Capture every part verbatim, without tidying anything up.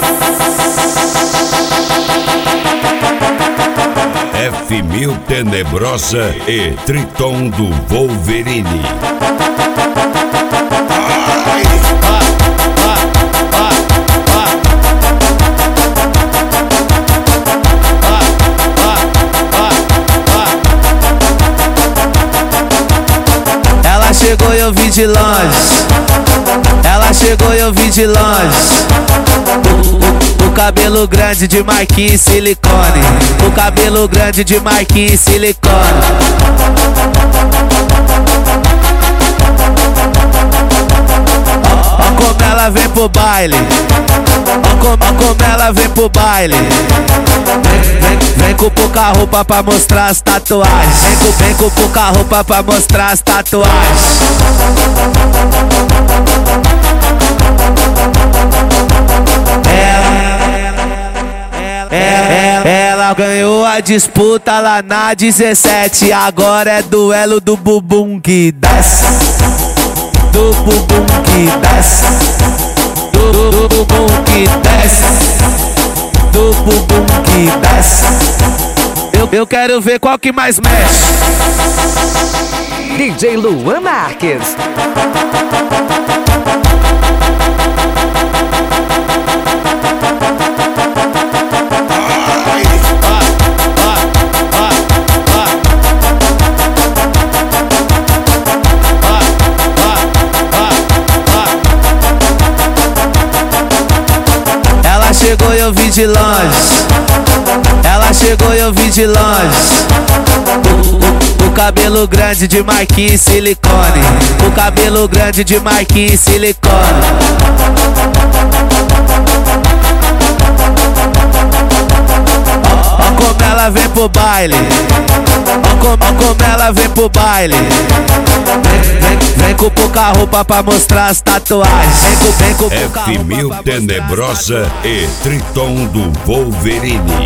F mil Tenebrosa e Triton do Wolverine. Ai. Ela chegou e eu vi de longe. Ela chegou e eu vi de longe. O, o, o cabelo grande de marquinhos silicone. O cabelo grande de marquinhos silicone. Ó, ó como ela vem pro baile. Ó como, ó como ela vem pro baile. Vem, vem, vem com pouca roupa pra mostrar as tatuagens. Vem com, vem com pouca roupa pra mostrar as tatuagens. Ela, ela ganhou a disputa lá na dezessete. Agora é duelo do bumbum que desce. Do bumbum que desce. Do, do, do bumbum que desce. Do bumbum que desce. Eu, eu quero ver qual que mais mexe. D J Luan Marques. Ela chegou e eu vi de longe. Ela chegou e eu vi de longe. O, o, o cabelo grande de marquinhos silicone. O cabelo grande de marquinhos silicone. Ó, ó como ela vem pro baile. Ó como, ó como ela vem pro baile. Vem, vem, vem com pouca roupa pra mostrar as tatuagens. Vem com, vem com pouca F mil roupa pra Tenebrosa e Triton do Wolverine.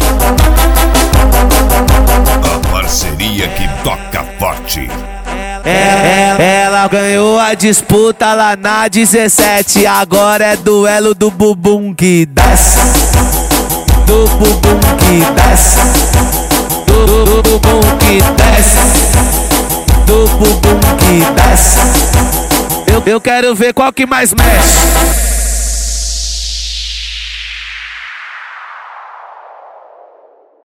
A parceria que toca forte. Ela, ela ganhou a disputa lá na dezessete. Agora é duelo do bumbum que desce. Do bumbum que desce. Do, do, do bumbum que desce. Do bumbum que desce. Eu, eu quero ver qual que mais mexe.